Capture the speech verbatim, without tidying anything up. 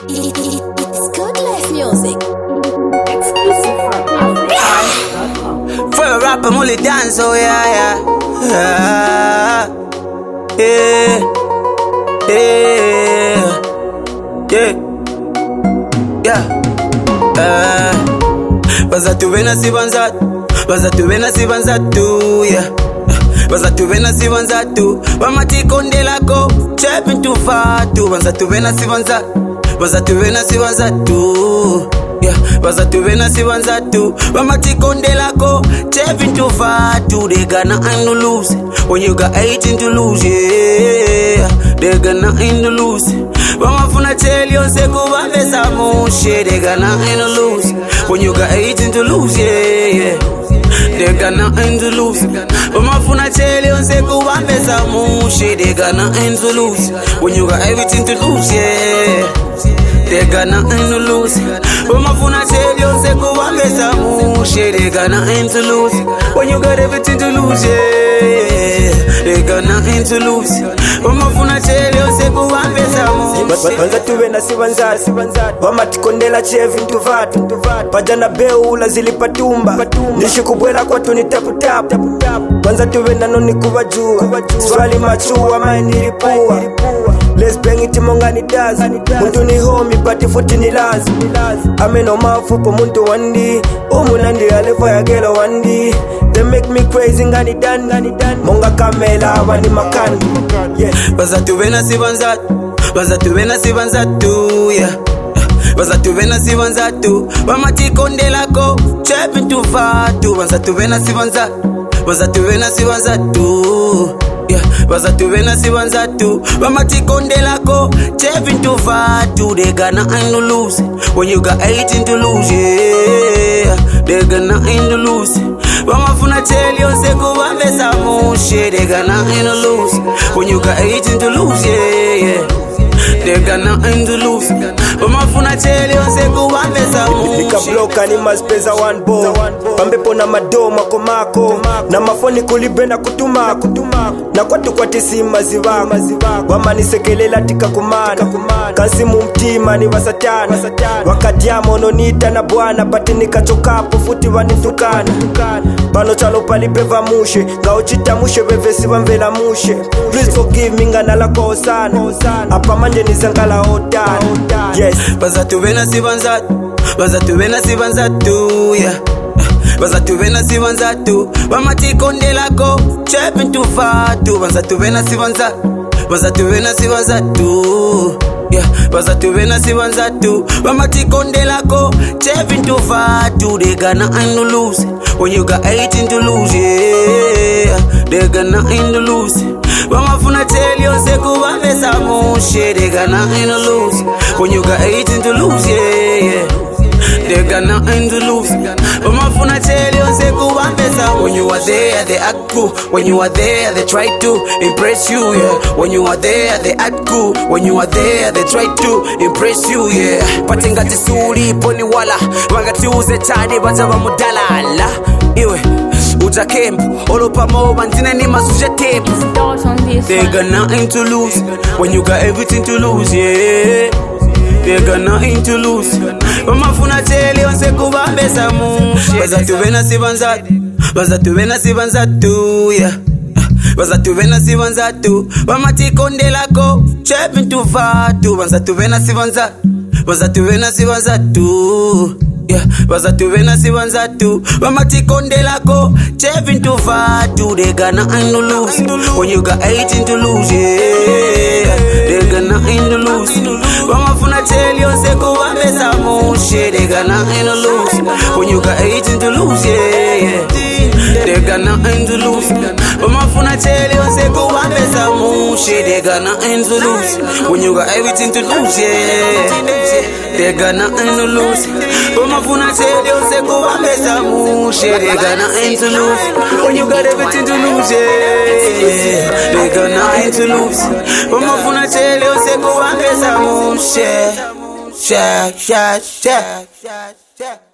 It's good life music. Exclusive from Africa dot com. For a rapper, only dance, oh yeah, yeah. Yeah, yeah, yeah, yeah. Uh, Bazatu vena si banzatu, bazatu vena si banzatu, yeah. Bazatu vena si banzatu, bamati kondelako, chepin tu fatu. Bazatu vena si banzatu, bazatu vena si banzatu, yeah. Bazatu vena si banzatu, bamati kondelako, chepin tu fatu. They got nothing to lose when you got eighteen to lose, yeah. They got nothing to lose. Bamafuna tell you say go back some shit. They got nothing to lose when you got eighteen to lose, yeah, yeah. They got nothing to lose. Bamafuna tell you say go back some shit. They got nothing to lose when you got everything to lose, yeah. They got nothing to lose. Bamafuna tell you say go back some shit. They got nothing to lose when you got everything to lose, yeah. They got nothing to lose. Bamafuna tell you say go back some. Banzatu vena si banzatu, wamati kondela chevi ntuvatu, pajana beula zilipatumba, nishikubwela kwa tuni tapu tapu. Banzatu vena noni kubajua, swali machua maenilipua. Let's bang it mongani dazi, muntu ni homi pati futi ni lazi. Ameno mafupo muntu wandi, umunandi alefa ya gela wandi. They make me crazy ngani dan, monga kamela wani makani, yeah. Bazatu vena si banzatu, bazatu vena si banzatu, yeah. Bazatu vena si banzatu, bamati kondelako, chepin tu fatu. Bazatu vena si banzatu, bazatu vena si banzatu, yeah. Bazatu vena si banzatu, bamati kondelako, chepin tu fatu. They got nothing to lose when you got eighteen to lose, yeah. They got nothing to lose. Bamafuna tell you say go back some shit. They got nothing to lose when you got eighteen to lose, yeah, yeah. They got nothing to lose. Bamafuna tell you say go back some shit. Nikabloka ni maspeza one ball, pambepo na madoma komako, na mafoni kulibena kutumako, na kwatu kwa tisima zivako, wamani sekelela tika kumana, kansimu mtima ni wasatana, wakati ya mononita na buwana, bati nikachokapo futi wanitukana. Bano chalo palipeva mushe, ngao chita mushe bevesi wamvela mushe. Please forgive me ngana la kosana, apa manje nizangala otana, yes. Bazatu vena si banzatu, bazatu vena si banzatu, yeah. Bazatu vena si banzatu, bamati kondelako, chepin tu fatu. Bazatu vena si banzatu, bazatu vena si banzatu, yeah. Bazatu vena si banzatu, bamati kondelako, chepin tu fatu. They got nothing to lose when you got eighteen to lose, yeah. They got nothing to lose. Bamafuna tell you say go back some shit. They got nothing to lose when you got eighteen to lose, yeah, yeah. They got nothing to lose. Bamafuna tell you say go back some. When you are there they act cool, when you are there they try to impress you, yeah. When you are there they act cool, when you are there they try to impress you, yeah. Patingati suri poni wala, wangati uze tani batava mudala. Iwe uta kempu, olopa moba ntina ni masuje tepu. They got nothing to lose when you got everything to lose, yeah. They got nothing to lose. Bamafuna tell you say go back some shit. Bazatu vena si banzatu, bazatu vena si banzatu, yeah. Bazatu vena si banzatu, bamati kondelako, chepin tu fatu. Bazatu vena si banzatu, bazatu vena si banzatu, yeah. Bazatu vena si banzatu, bamati kondelako, chepin tu fatu. They got nothing to lose when you got eighteen to lose, yeah. They got nothing to lose. Bamafuna tell you say go back some shit. They got nothing to lose when you got eighteen to lose, yeah, yeah. They got nothing to lose. Bamafuna tell you say go back some shit. They got nothing to lose when you got everything to lose, yeah. They got nothing to lose. Bamafuna tell you say go back some shit. They got nothing to lose when you got everything to lose, yeah. They got nothing to lose. Bamafuna tell you say go back some shit. Shit, shit, shit, shit, shit.